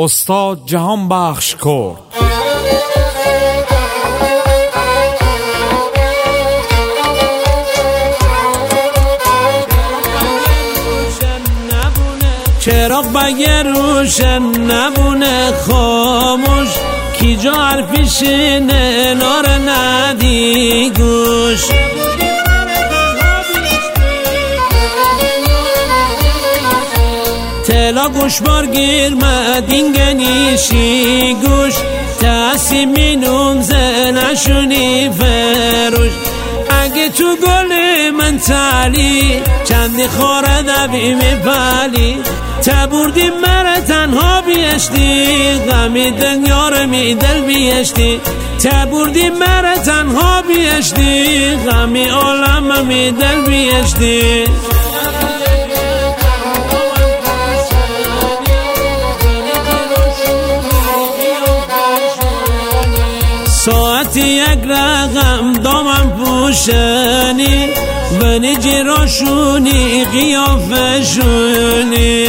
استاد جهان بخش کرد. چراغ بگه روشن نبونه خاموش، کی جا حرفیش نار ندی گوش. تلا گوش بارگیر مدین گنیشی گوش، تاسی مینوم زنشونی فروش. اگه تو گل من تالی چندی خوره دبی میپالی، تبوردی مرا تنها بیشتی غمی دنیا رو می دل بیشتی. تبوردی مرا تنها بیشتی غمی عالم می دل بیشتی. ساعتی یک رقم دامم پوشنی، بنی جراشونی قیافه شونی.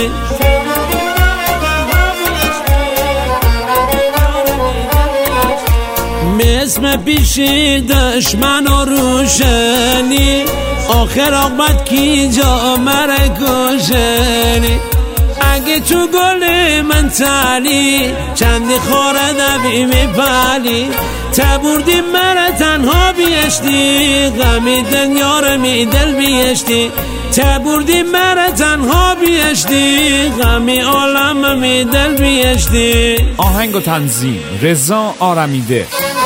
اسم پیشی دشمن و روشنی، آخر آقابت کی جا مره کشنی. اگه تو گل من تالی چندی خوره دبی میپالی، تبوردی مرا تنها بیشتی غمی دنیا رو می دل بیشتی. تبوردی مرا تنها بیشتی غمی عالم می دل بیشتی. آهنگ و تنظیم رضا آرمیده.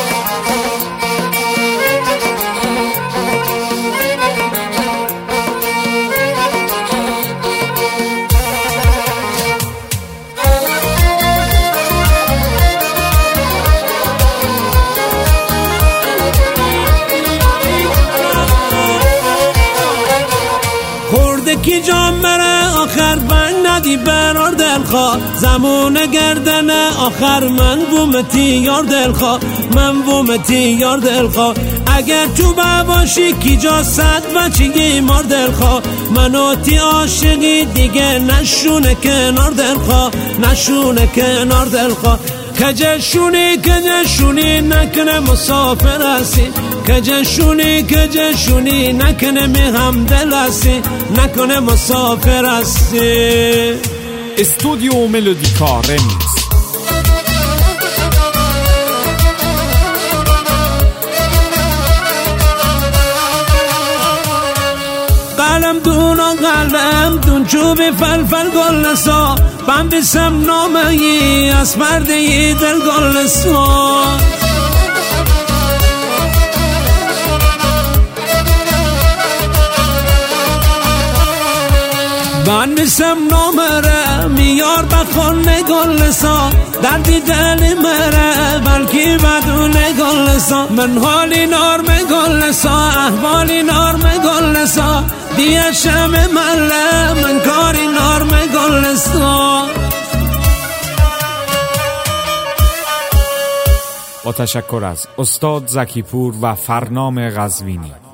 کی جام مره آخر بند ندی برار دلخواه، زمون گردنه آخر من بومتی یار دلخواه، من بومتی یار دلخواه. اگر تو باشی کی جا صد بچگی مار دلخواه، منو تی عاشقی دیگه نشونه کنار دلخواه، نشونه کنار دلخواه. کجشونی نکنه مسافر هستی، کجشونی نکنه می هم دل هستی، نکنه مسافر هستی. استودیو ملودیکا رمیکس. قلم دون چوب فلفل گل نسا، من بسم نامه ای از مرده دل گل نسا. من بسم نامه را میار بخون گل نسا، دردی دل مره بلکی بدون گل نسا. من حالی نارم گل نسا، احوالی نارم گل نسا، دیه شم مله من کاری نارم گل نسا. با تشکر از استاد زکی پور و فرنام قزوینی.